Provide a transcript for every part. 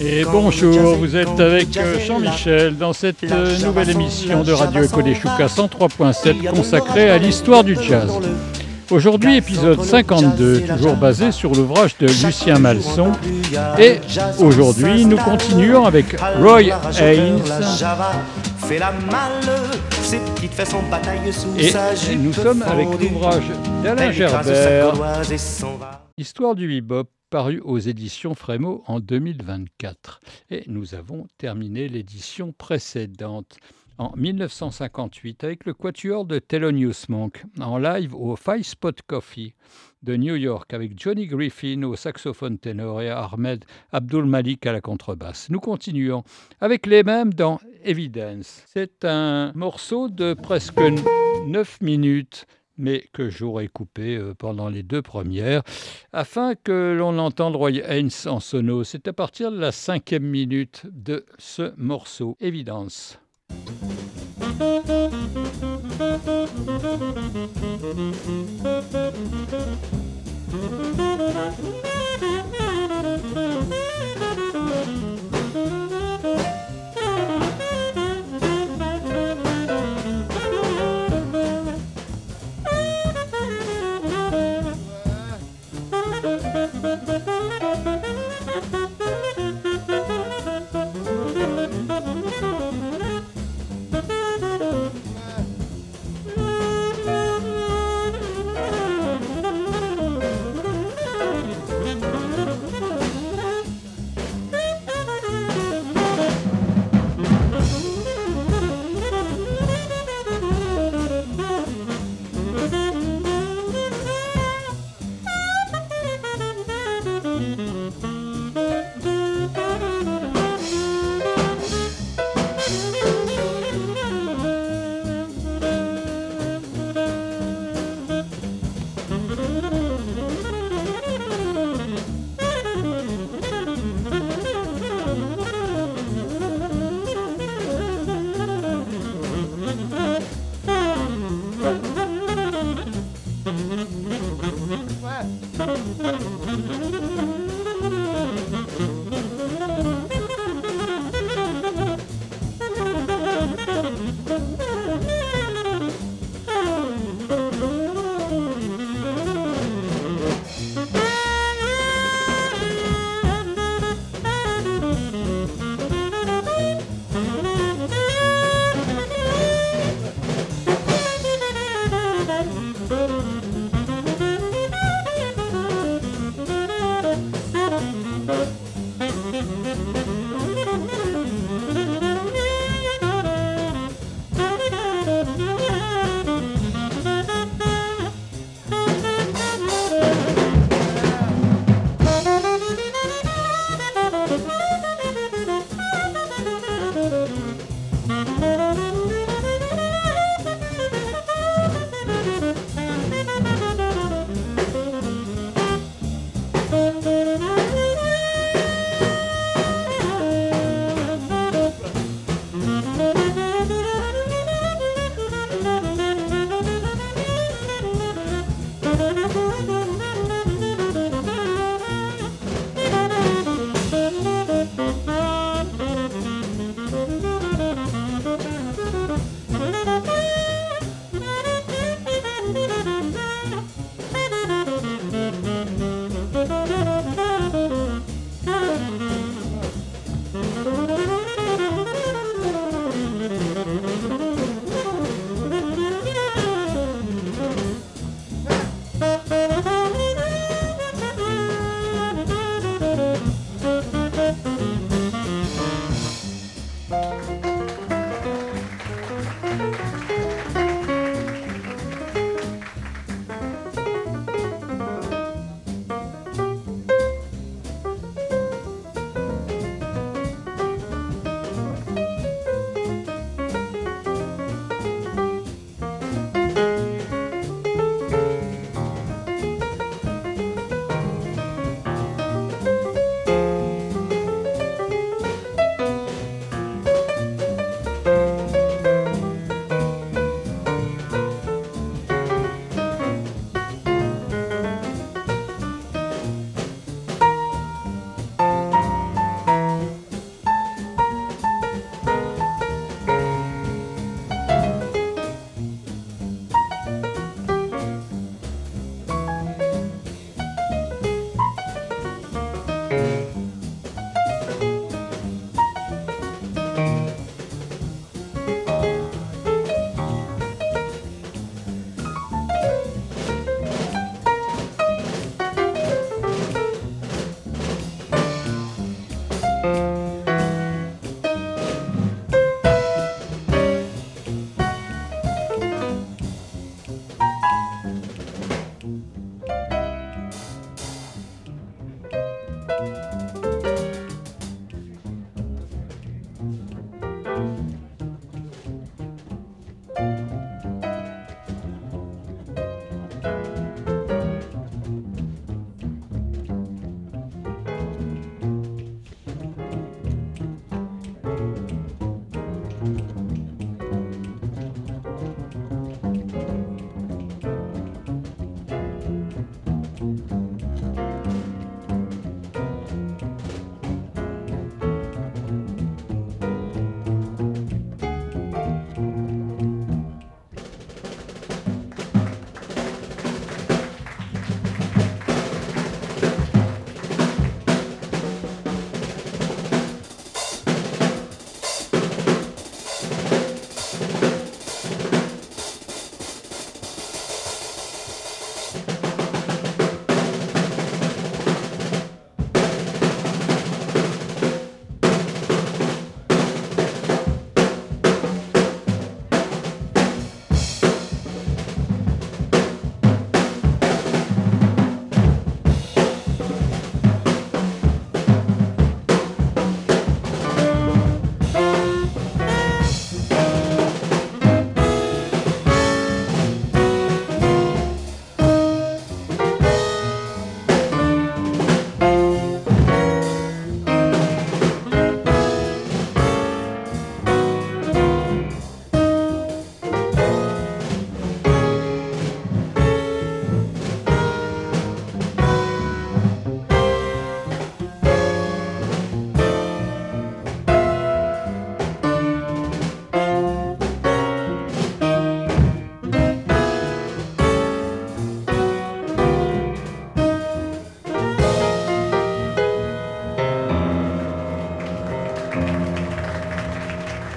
Et bonjour, vous êtes avec Jean-Michel dans cette nouvelle émission de Radio Éco des Choucas 103.7 consacrée à l'histoire du jazz. Aujourd'hui, épisode 52, toujours basé sur l'ouvrage de Lucien Malson. Et aujourd'hui, nous continuons avec Roy Haynes. Et nous sommes avec l'ouvrage d'Alain Gerbert, Histoire du bebop, paru aux éditions Frémaux en 2024. Et nous avons terminé l'édition précédente en 1958 avec le quatuor de Thelonious Monk en live au Five Spot Coffee de New York avec Johnny Griffin au saxophone ténor et Ahmed Abdul Malik à la contrebasse. Nous continuons avec les mêmes dans Evidence. C'est un morceau de presque 9 minutes mais que j'aurais coupé pendant les deux premières, afin que l'on entende Roy Haynes en sono. C'est à partir de la 5e minute de ce morceau, Évidence.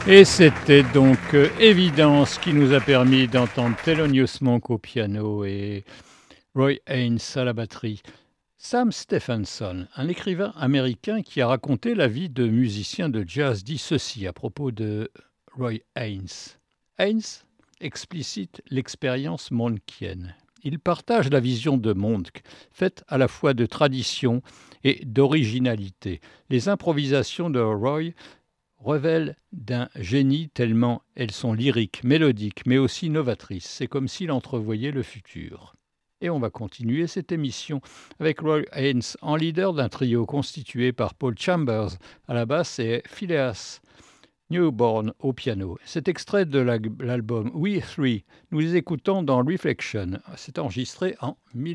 Et c'était donc Évidence qui nous a permis d'entendre Thelonious Monk au piano et Roy Haynes à la batterie. Sam Stephenson, un écrivain américain qui a raconté la vie de musicien de jazz, dit ceci à propos de Roy Haynes. Haynes explicite l'expérience monkienne. Il partage la vision de Monk, faite à la fois de tradition et d'originalité. Les improvisations de Roy révèlent d'un génie tellement elles sont lyriques, mélodiques, mais aussi novatrices. C'est comme s'il entrevoyait le futur. Et on va continuer cette émission avec Roy Haynes en leader d'un trio constitué par Paul Chambers à la basse et Phileas Newborn au piano. Cet extrait de l'album We Three, nous les écoutons dans Reflection. C'est enregistré en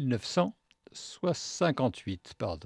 1958. Pardon.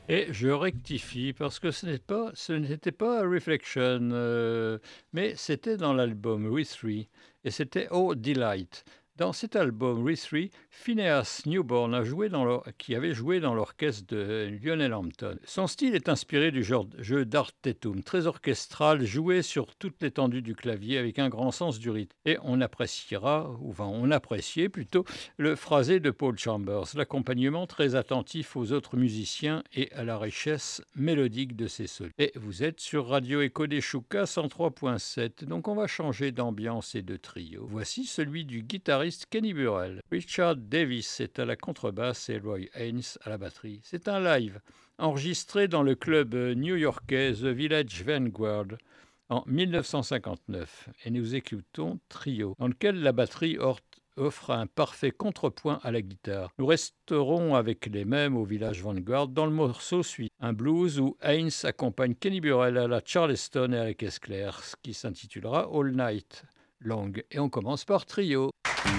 Et je rectifie parce que ce n'était pas Reflection, mais c'était dans l'album We 3 et c'était Oh Delight. Dans cet album We 3, Phineas Newborn qui avait joué dans l'orchestre de Lionel Hampton. Son style est inspiré du jeu d'artetum, très orchestral, joué sur toute l'étendue du clavier avec un grand sens du rythme. Et on appréciait plutôt le phrasé de Paul Chambers, l'accompagnement très attentif aux autres musiciens et à la richesse mélodique de ses solos. Et vous êtes sur Radio Echo des Choucas 103.7, donc on va changer d'ambiance et de trio. Voici celui du guitariste Kenny Burrell. Richard Davis est à la contrebasse et Roy Haynes à la batterie. C'est un live enregistré dans le club new-yorkais The Village Vanguard en 1959 et nous écoutons Trio, dans lequel la batterie offre un parfait contrepoint à la guitare. Nous resterons avec les mêmes au Village Vanguard dans le morceau suivant, un blues où Haynes accompagne Kenny Burrell à la Charleston et à la caisse claire, ce qui s'intitulera All Night Long. Et on commence par Trio.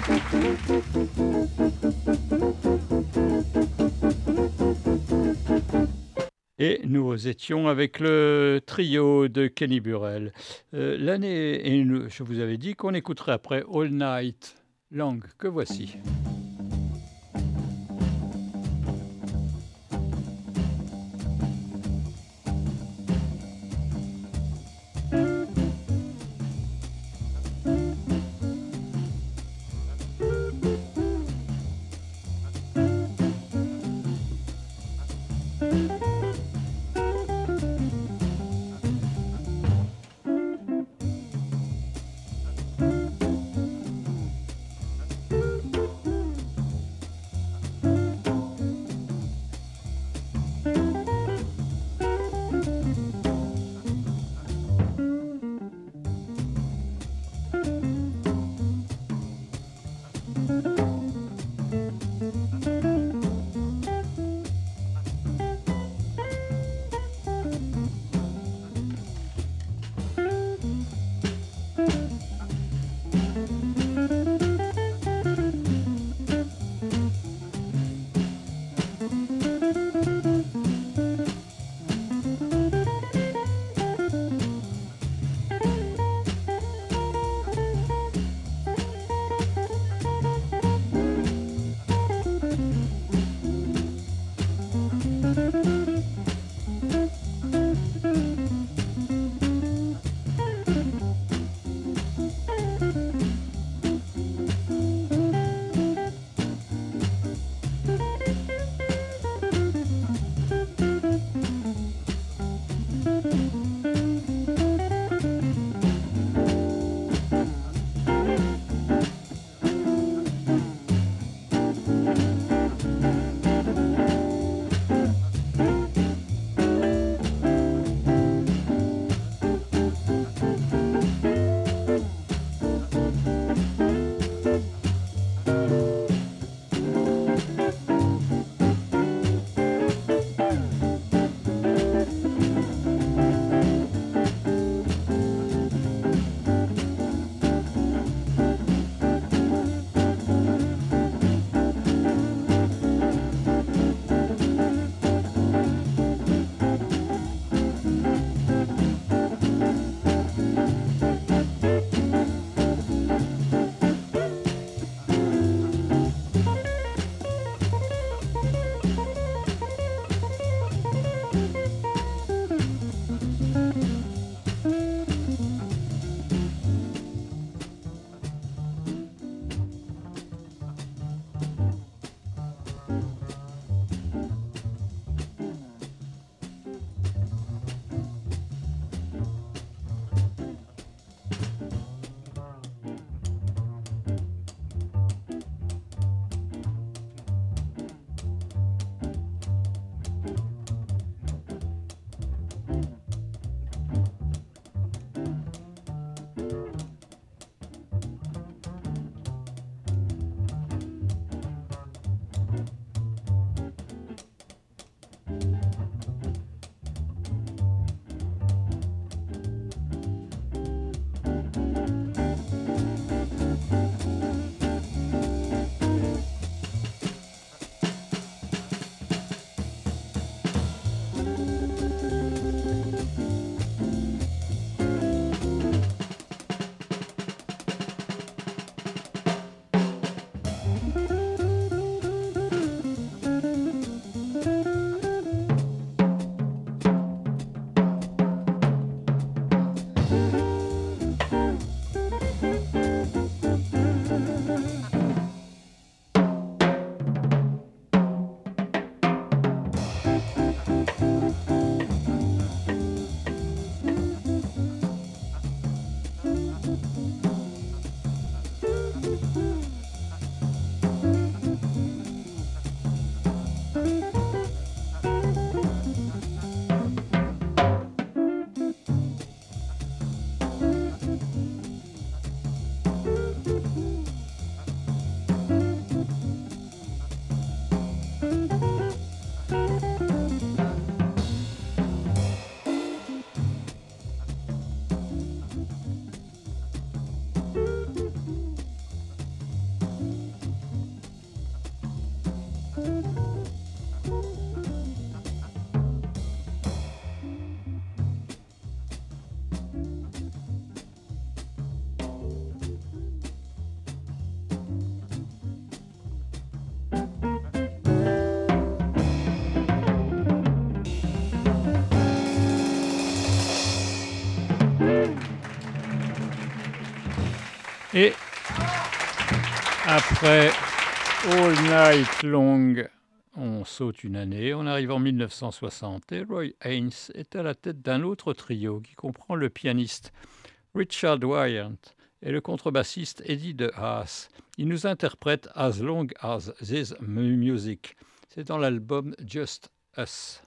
Et nous étions avec le trio de Kenny Burrell. Je vous avais dit qu'on écouterait après All Night Long, que voici. Et après All Night Long, on saute une année, on arrive en 1960 et Roy Haynes est à la tête d'un autre trio qui comprend le pianiste Richard Wyant et le contrebassiste Eddie de Haas. Il nous interprète As Long as This Music. C'est dans l'album Just Us.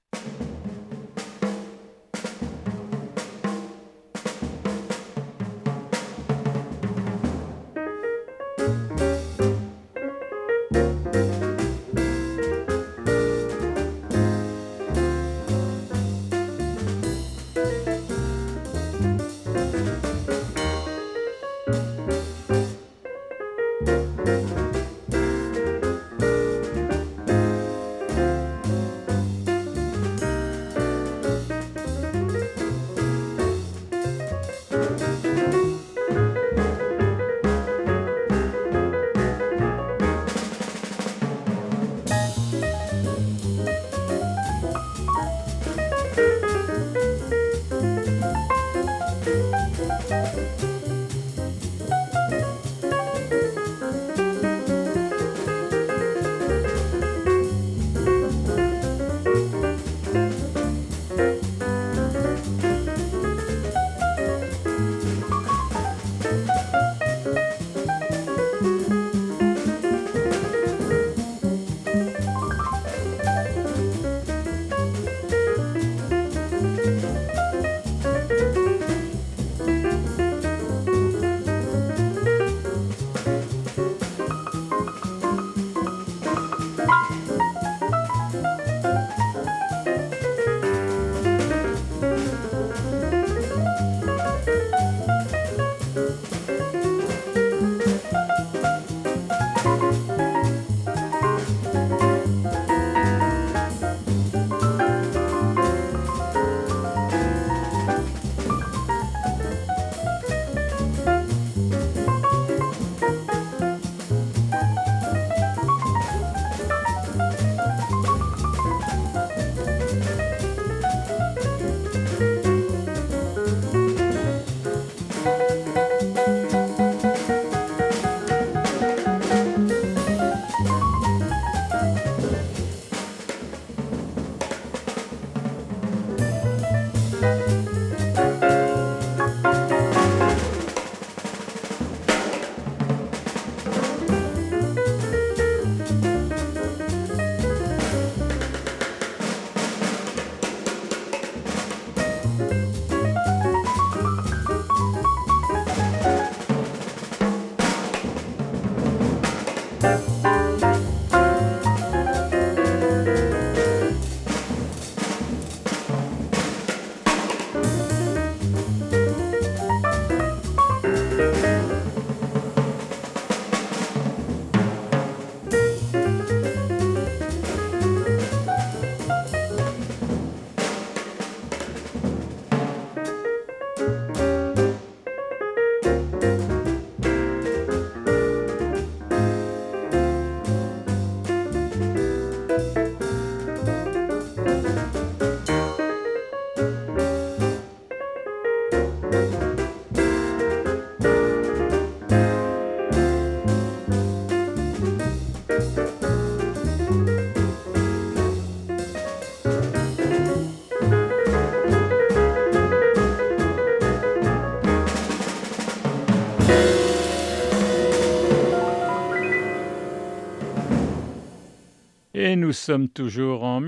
Et nous sommes toujours en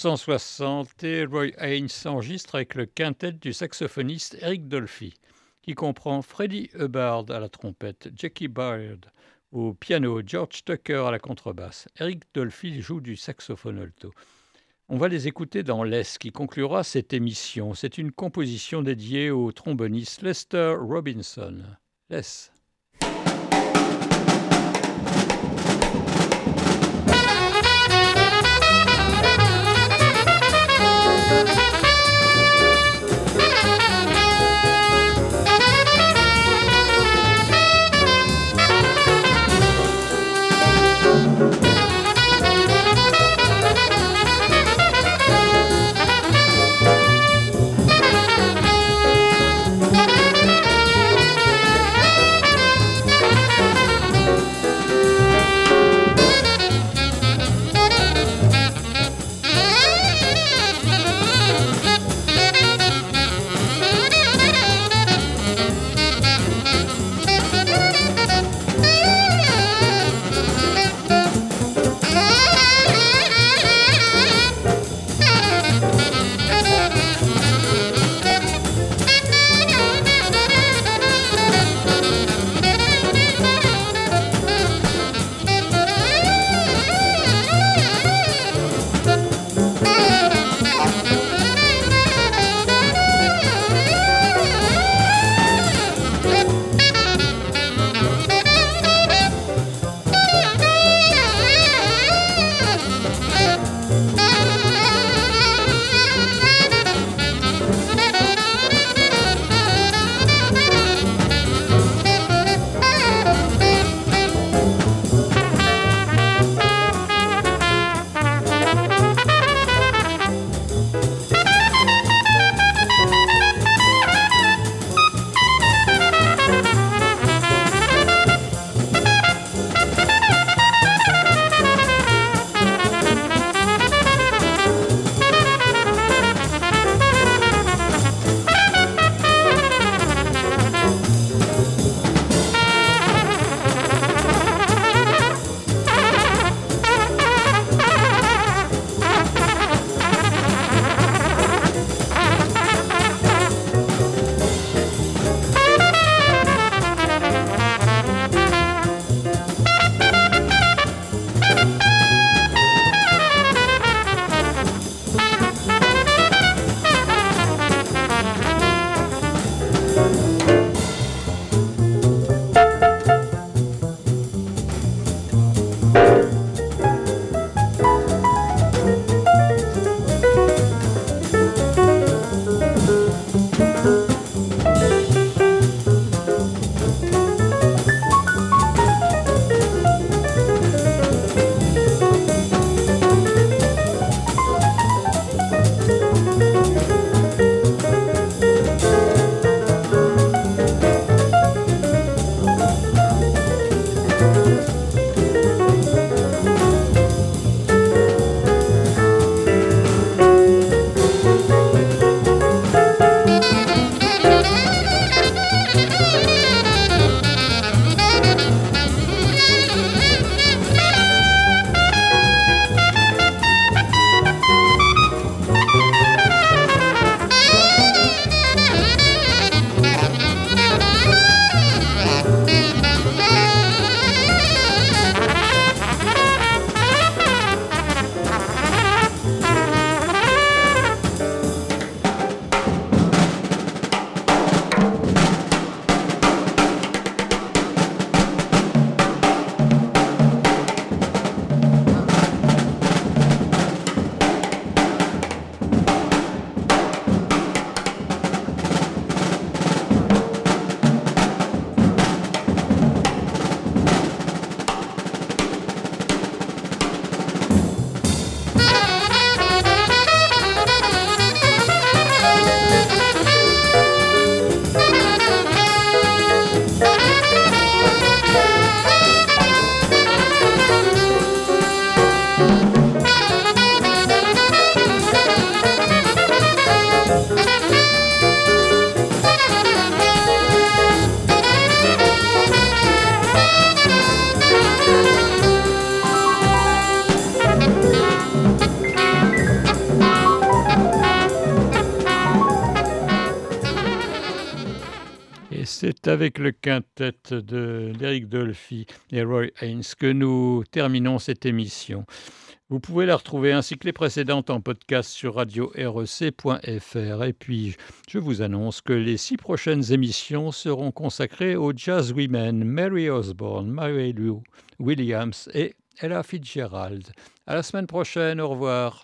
1960 et Roy Haynes s'enregistre avec le quintet du saxophoniste Eric Dolphy, qui comprend Freddie Hubbard à la trompette, Jackie Byard au piano, George Tucker à la contrebasse. Eric Dolphy joue du saxophone alto. On va les écouter dans l'Est qui conclura cette émission. C'est une composition dédiée au tromboniste Lester Robinson. Les. C'est avec le quintet d'Eric Dolphy et Roy Haynes que nous terminons cette émission. Vous pouvez la retrouver ainsi que les précédentes en podcast sur radio-rec.fr. Et puis, je vous annonce que les 6 prochaines émissions seront consacrées aux Jazz Women, Mary Osborne, Mary Lou Williams et Ella Fitzgerald. À la semaine prochaine, au revoir.